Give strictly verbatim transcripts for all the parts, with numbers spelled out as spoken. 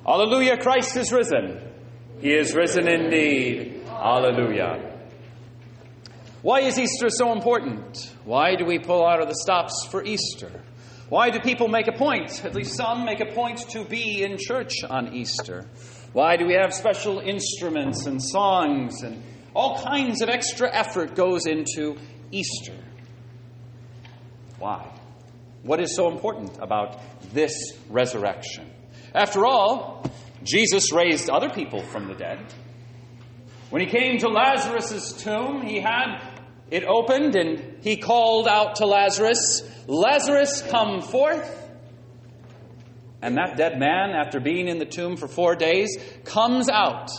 Hallelujah, Christ is risen. He is risen indeed. Hallelujah. Why is Easter so important? Why do we pull out of the stops for Easter? Why do people make a point, at least some make a point, to be in church on Easter? Why do we have special instruments and songs and all kinds of extra effort goes into Easter? Why? What is so important about this resurrection? After all, Jesus raised other people from the dead. When he came to Lazarus' tomb, he had it opened and he called out to Lazarus, "Lazarus, come forth." And that dead man, after being in the tomb for four days, comes out.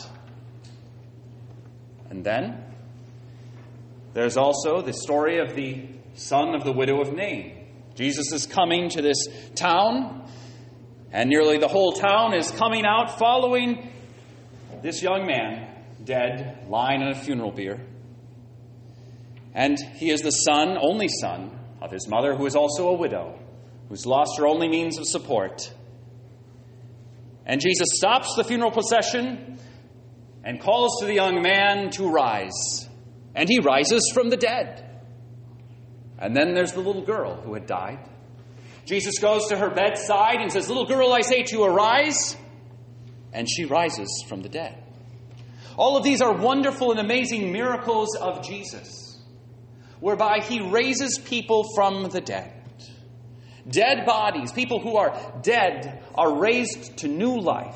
And then there's also the story of the son of the widow of Nain. Jesus is coming to this town, and nearly the whole town is coming out following this young man, dead, lying in a funeral bier. And he is the son, only son, of his mother, who is also a widow, who's lost her only means of support. And Jesus stops the funeral procession and calls to the young man to rise. And he rises from the dead. And then there's the little girl who had died. Jesus goes to her bedside and says, "Little girl, I say to you, arise." And she rises from the dead. All of these are wonderful and amazing miracles of Jesus, whereby he raises people from the dead. Dead bodies, people who are dead, are raised to new life.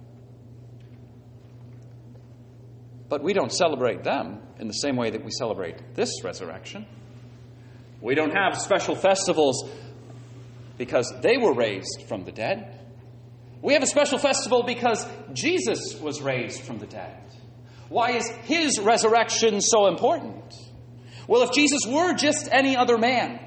But we don't celebrate them in the same way that we celebrate this resurrection. We don't have special festivals because they were raised from the dead. We have a special festival because Jesus was raised from the dead. Why is his resurrection so important? Well, if Jesus were just any other man,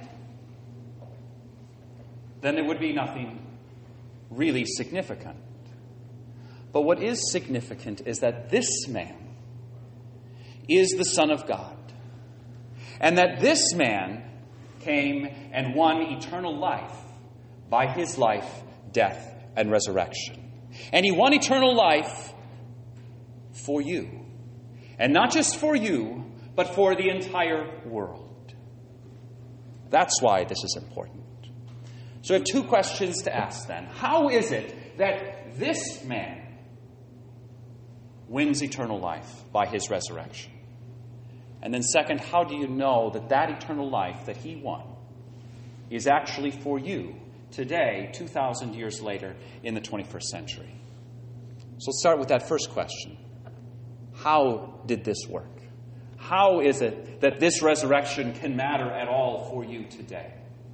then there would be nothing really significant. But what is significant is that this man is the Son of God, and that this man came and won eternal life by his life, death, and resurrection. And he won eternal life for you. And not just for you, but for the entire world. That's why this is important. So I have two questions to ask then. How is it that this man wins eternal life by his resurrection? And then second, how do you know that that eternal life that he won is actually for you today, two thousand years later, in the twenty-first century? So let's start with that first question. How did this work? How is it that this resurrection can matter at all for you today?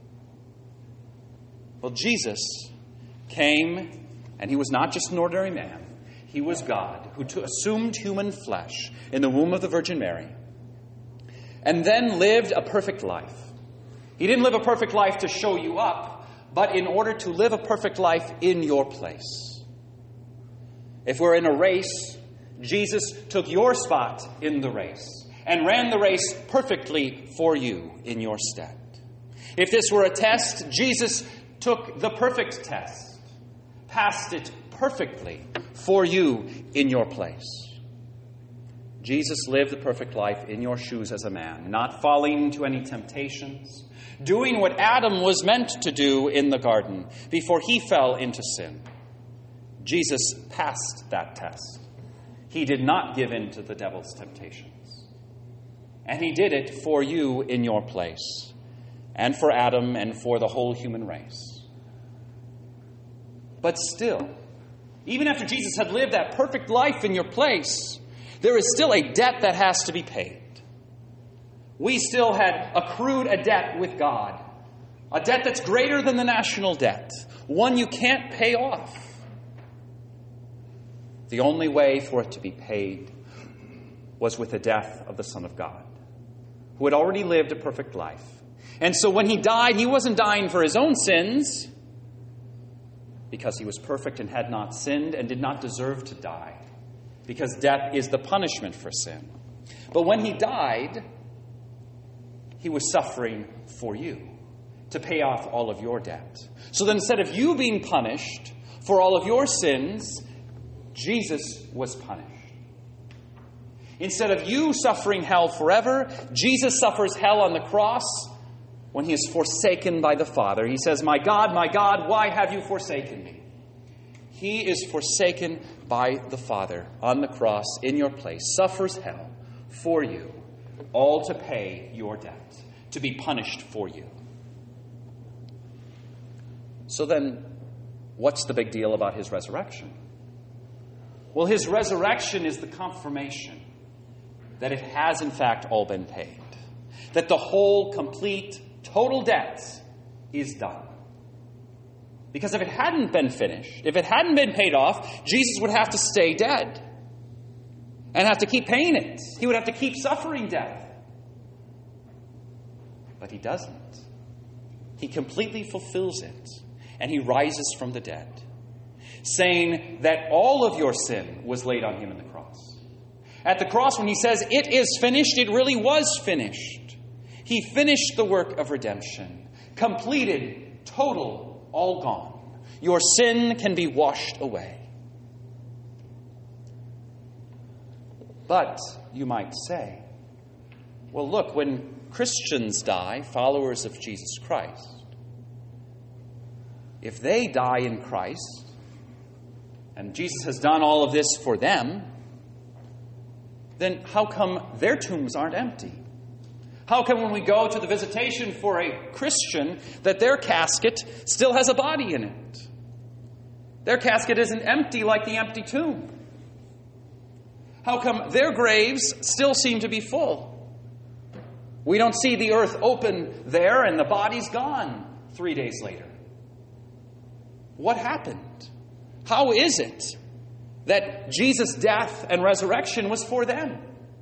Well, Jesus came, and he was not just an ordinary man. He was God, who t- assumed human flesh in the womb of the Virgin Mary, and then lived a perfect life. He didn't live a perfect life to show you up, but in order to live a perfect life in your place. If we're in a race, Jesus took your spot in the race and ran the race perfectly for you in your stead. If this were a test, Jesus took the perfect test, passed it perfectly for you in your place. Jesus lived the perfect life in your shoes as a man, not falling into any temptations, doing what Adam was meant to do in the garden before he fell into sin. Jesus passed that test. He did not give in to the devil's temptations. And he did it for you in your place, and for Adam and for the whole human race. But still, even after Jesus had lived that perfect life in your place, there is still a debt that has to be paid. We still had accrued a debt with God, a debt that's greater than the national debt, one you can't pay off. The only way for it to be paid was with the death of the Son of God, who had already lived a perfect life. And so when he died, he wasn't dying for his own sins, because he was perfect and had not sinned and did not deserve to die, because death is the punishment for sin. But when he died, he was suffering for you to pay off all of your debt. So then instead of you being punished for all of your sins, Jesus was punished. Instead of you suffering hell forever, Jesus suffers hell on the cross when he is forsaken by the Father. He says, "My God, my God, why have you forsaken me?" He is forsaken by the Father on the cross in your place, suffers hell for you, all to pay your debt, to be punished for you. So then, what's the big deal about his resurrection? Well, his resurrection is the confirmation that it has in fact all been paid. That the whole, complete, total debt is done. Because if it hadn't been finished, if it hadn't been paid off, Jesus would have to stay dead. And have to keep paying it. He would have to keep suffering death. But he doesn't. He completely fulfills it. And he rises from the dead, saying that all of your sin was laid on him in the cross. At the cross, when he says, "It is finished," it really was finished. He finished the work of redemption. Completed, total, all gone. Your sin can be washed away. But, you might say, well, look, when Christians die, followers of Jesus Christ, if they die in Christ, and Jesus has done all of this for them, then how come their tombs aren't empty? How come when we go to the visitation for a Christian that their casket still has a body in it? Their casket isn't empty like the empty tomb. How come their graves still seem to be full? We don't see the earth open there and the body's gone three days later. What happened? How is it that Jesus' death and resurrection was for them?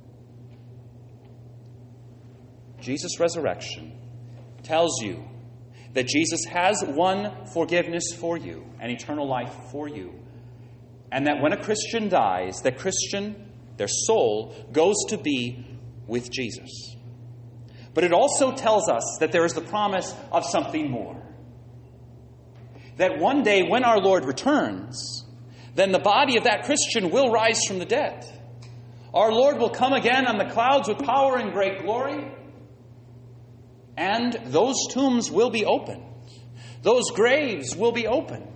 Jesus' resurrection tells you that Jesus has won forgiveness for you and eternal life for you. And that when a Christian dies, that Christian, their soul, goes to be with Jesus. But it also tells us that there is the promise of something more. That one day when our Lord returns, then the body of that Christian will rise from the dead. Our Lord will come again on the clouds with power and great glory. And those tombs will be opened. Those graves will be opened.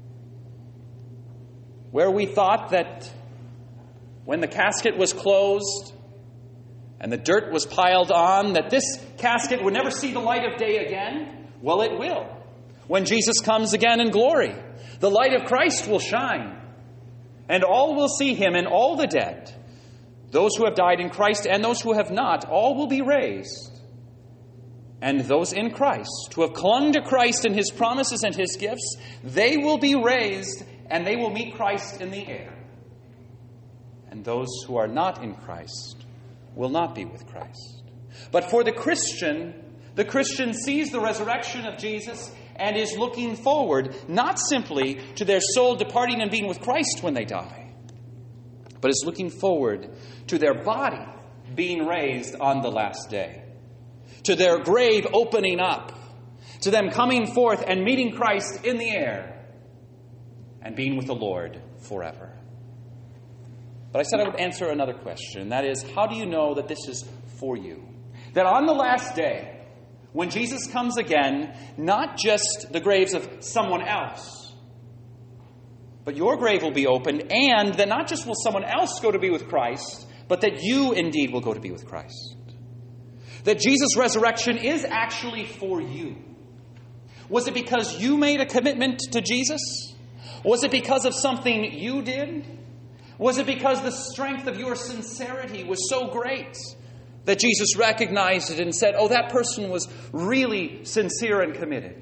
Where we thought that when the casket was closed and the dirt was piled on, that this casket would never see the light of day again, well, it will. When Jesus comes again in glory, the light of Christ will shine, and all will see him, and all the dead, those who have died in Christ and those who have not, all will be raised. And those in Christ, who have clung to Christ and his promises and his gifts, they will be raised, and they will meet Christ in the air. And those who are not in Christ will not be with Christ. But for the Christian, the Christian sees the resurrection of Jesus and is looking forward, not simply to their soul departing and being with Christ when they die, but is looking forward to their body being raised on the last day, to their grave opening up, to them coming forth and meeting Christ in the air and being with the Lord forever. But I said I would answer another question, and that is, how do you know that this is for you? That on the last day, when Jesus comes again, not just the graves of someone else, but your grave will be opened, and that not just will someone else go to be with Christ, but that you indeed will go to be with Christ. That Jesus' resurrection is actually for you. Was it because you made a commitment to Jesus? Was it because of something you did? Was it because the strength of your sincerity was so great that Jesus recognized it and said, oh, that person was really sincere and committed?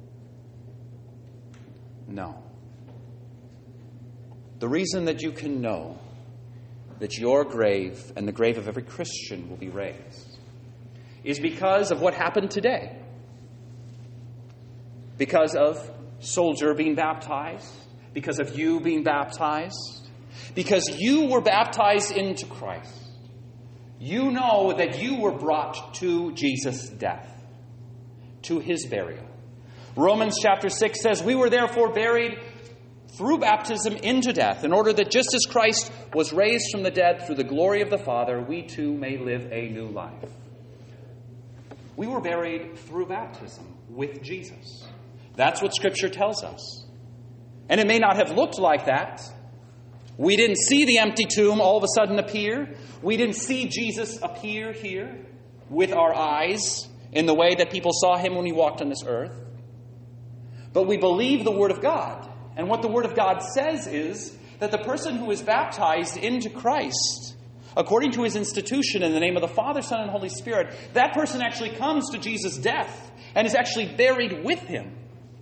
No. The reason that you can know that your grave and the grave of every Christian will be raised is because of what happened today. Because of Soldier being baptized. Because of you being baptized. Because you were baptized into Christ. You know that you were brought to Jesus' death, to his burial. Romans chapter six says, we were therefore buried through baptism into death, in order that just as Christ was raised from the dead through the glory of the Father, we too may live a new life. We were buried through baptism with Jesus. That's what Scripture tells us. And it may not have looked like that. We didn't see the empty tomb all of a sudden appear. We didn't see Jesus appear here with our eyes in the way that people saw him when he walked on this earth. But we believe the Word of God. And what the Word of God says is that the person who is baptized into Christ, according to his institution in the name of the Father, Son, and Holy Spirit, that person actually comes to Jesus' death and is actually buried with him.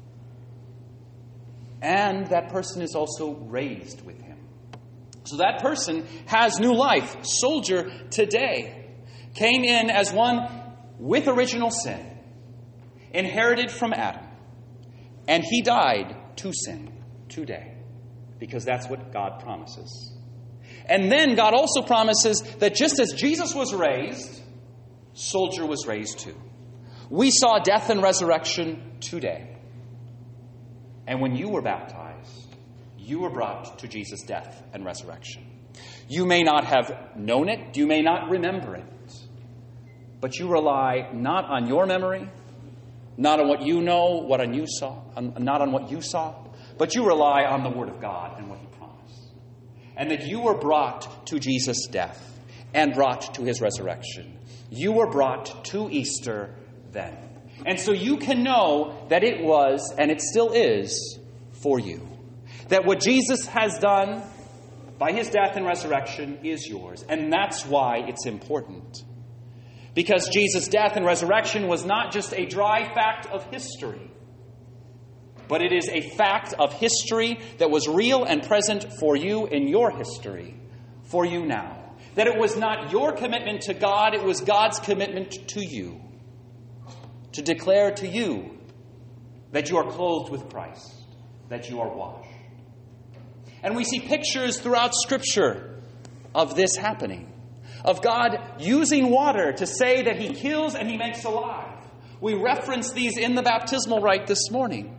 And that person is also raised with him. So that person has new life. Soldier today came in as one with original sin, inherited from Adam. And he died to sin today, because that's what God promises. And then God also promises that just as Jesus was raised, soldier was raised too. We saw death and resurrection today. And when you were baptized, you were brought to Jesus' death and resurrection. You may not have known it, you may not remember it, but you rely not on your memory, not on what you know, what on you saw, not on what you saw, but you rely on the Word of God and what He promised. And that you were brought to Jesus' death and brought to His resurrection. You were brought to Easter then. And so you can know that it was, and it still is, for you. That what Jesus has done by His death and resurrection is yours. And that's why it's important. Because Jesus' death and resurrection was not just a dry fact of history, but it is a fact of history that was real and present for you in your history, for you now. That it was not your commitment to God, it was God's commitment to you. To declare to you that you are clothed with Christ, that you are washed. And we see pictures throughout Scripture of this happening. Of God using water to say that He kills and He makes alive. We reference these in the baptismal rite this morning.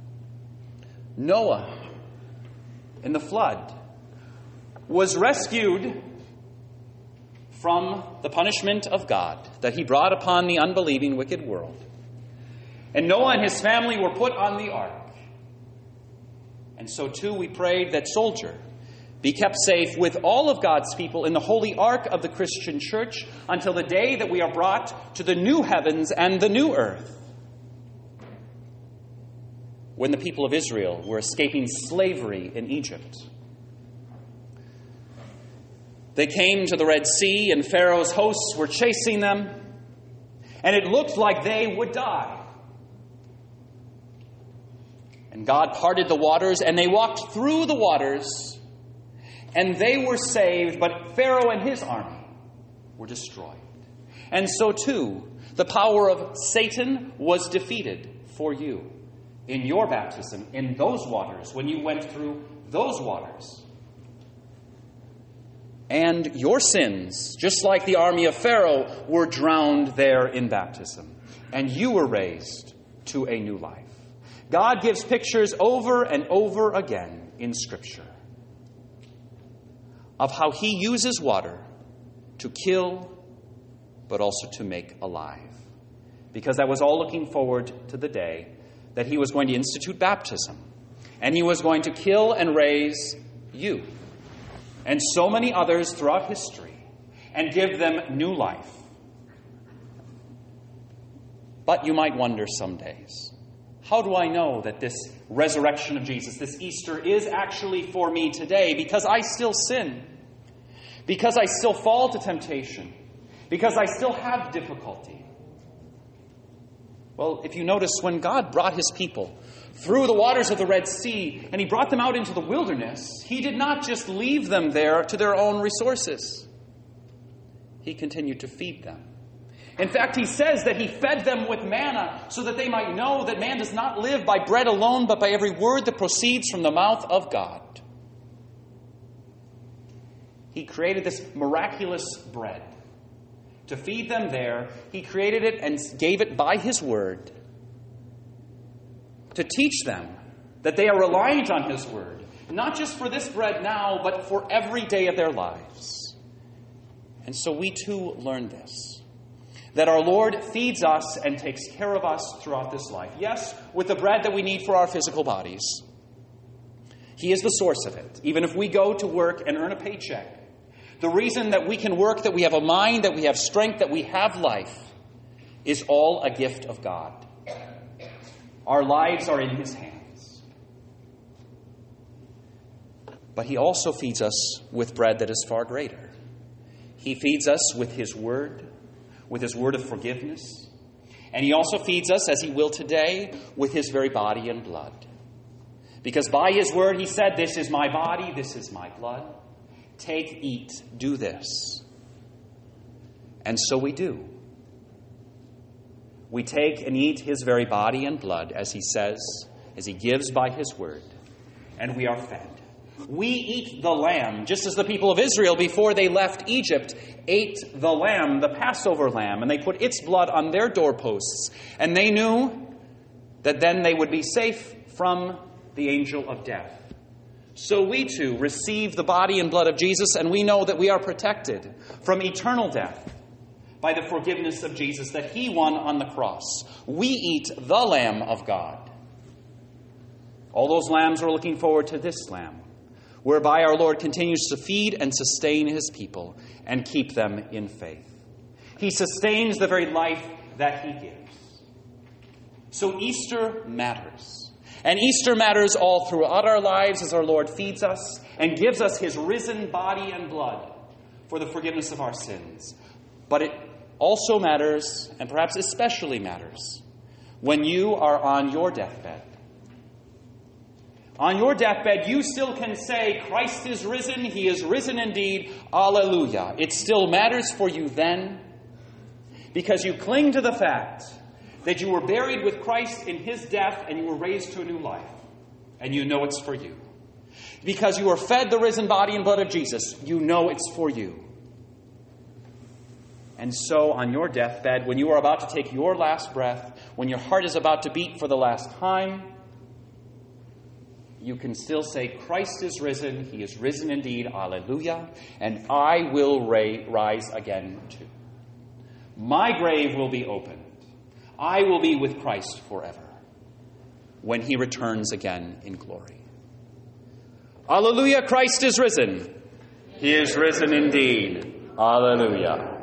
Noah, in the flood, was rescued from the punishment of God that He brought upon the unbelieving, wicked world. And Noah and his family were put on the ark. And so too we prayed that soldier be kept safe with all of God's people in the holy ark of the Christian church until the day that we are brought to the new heavens and the new earth. When the people of Israel were escaping slavery in Egypt, they came to the Red Sea, and Pharaoh's hosts were chasing them, and it looked like they would die. And God parted the waters, and they walked through the waters, and they were saved, but Pharaoh and his army were destroyed. And so too, the power of Satan was defeated for you in your baptism, in those waters, when you went through those waters. And your sins, just like the army of Pharaoh, were drowned there in baptism. And you were raised to a new life. God gives pictures over and over again in Scripture of how He uses water to kill, but also to make alive. Because I was all looking forward to the day that He was going to institute baptism. And He was going to kill and raise you and so many others throughout history, and give them new life. But you might wonder some days, how do I know that this resurrection of Jesus, this Easter, is actually for me today? Because I still sin. Because I still fall to temptation. Because I still have difficulty. Well, if you notice, when God brought His people through the waters of the Red Sea, and He brought them out into the wilderness, He did not just leave them there to their own resources. He continued to feed them. In fact, He says that He fed them with manna so that they might know that man does not live by bread alone, but by every word that proceeds from the mouth of God. He created this miraculous bread to feed them there. He created it and gave it by His word to teach them that they are reliant on His word not just for this bread now, but for every day of their lives. And so we too learn this, that our Lord feeds us and takes care of us throughout this life. Yes, with the bread that we need for our physical bodies. He is the source of it. Even if we go to work and earn a paycheck, the reason that we can work, that we have a mind, that we have strength, that we have life, is all a gift of God. Our lives are in His hands. But He also feeds us with bread that is far greater. He feeds us with His word, with His word of forgiveness. And He also feeds us, as He will today, with His very body and blood. Because by His word He said, "This is my body, this is my blood. Take, eat, do this." And so we do. We take and eat His very body and blood, as He says, as He gives by His word, and we are fed. We eat the lamb, just as the people of Israel, before they left Egypt, ate the lamb, the Passover lamb, and they put its blood on their doorposts. And they knew that then they would be safe from the angel of death. So we too receive the body and blood of Jesus, and we know that we are protected from eternal death by the forgiveness of Jesus that He won on the cross. We eat the Lamb of God. All those lambs are looking forward to this lamb, whereby our Lord continues to feed and sustain His people and keep them in faith. He sustains the very life that He gives. So Easter matters. And Easter matters all throughout our lives as our Lord feeds us and gives us His risen body and blood for the forgiveness of our sins. But it also matters, and perhaps especially matters, when you are on your deathbed. On your deathbed, you still can say, "Christ is risen, He is risen indeed, Alleluia." It still matters for you then, because you cling to the fact that you were buried with Christ in His death and you were raised to a new life. And you know it's for you. Because you were fed the risen body and blood of Jesus, you know it's for you. And so on your deathbed, when you are about to take your last breath, when your heart is about to beat for the last time, you can still say, "Christ is risen, He is risen indeed, Alleluia, and I will ra- rise again too. My grave will be opened. I will be with Christ forever when He returns again in glory." Alleluia, Christ is risen. He is risen indeed. Alleluia.